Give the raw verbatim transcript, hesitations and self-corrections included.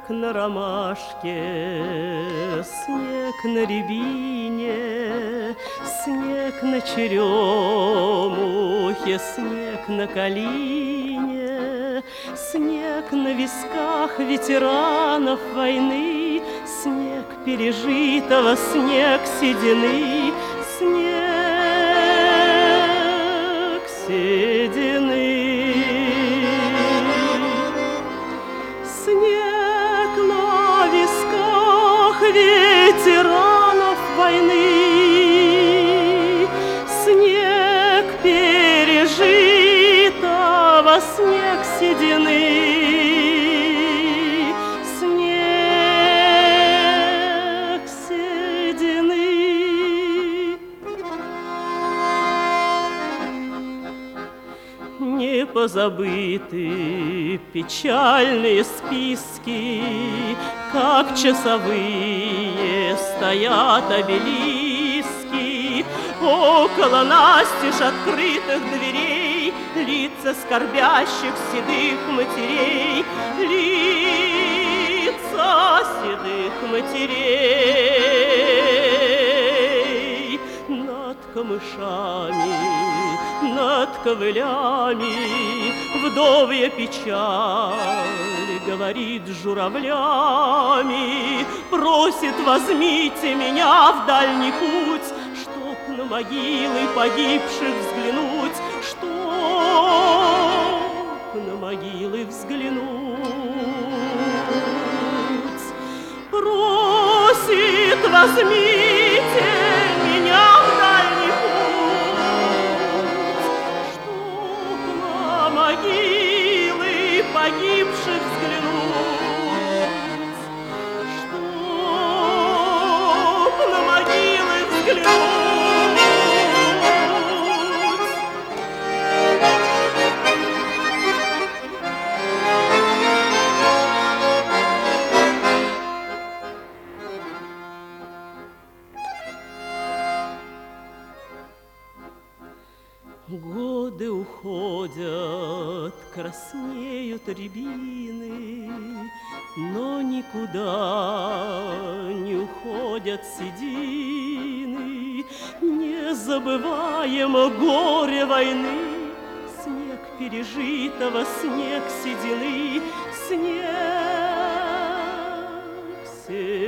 на ромашке, снег на рябине, снег на черемухе, снег на калине, снег на висках ветеранов войны, снег пережитого, снег седины, снег седины. Снег на висках ветеранов войны, снег пережитого, снег седины, снег седины. Не позабыты печальные списки, как часовые стоят обелиски. Около настежь открытых дверей лица скорбящих седых матерей, лица седых матерей. Над камышами, над ковылями вдовья печаль говорит журавлями, просит: возьмите меня в дальний путь, чтоб на могилы погибших взглянуть, чтоб на могилы взглянуть. Просит: возьмите меня в дальний путь, чтоб на могилы погибших взглянуть, чтоб на могилы взглянуть. Годы уходят, краснеют рябины, но никуда не уходят седины. Не забываем горе войны, снег пережитого, снег седины, снег седины.